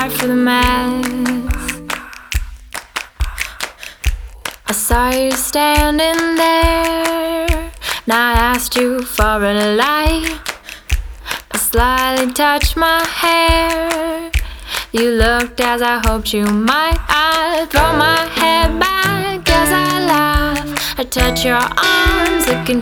sorry for the mess. I saw you standing there, and I asked you for a light. I slightly touched my hair. You looked as I hoped you might. I throw my head back as I laugh. I touch your arms, looking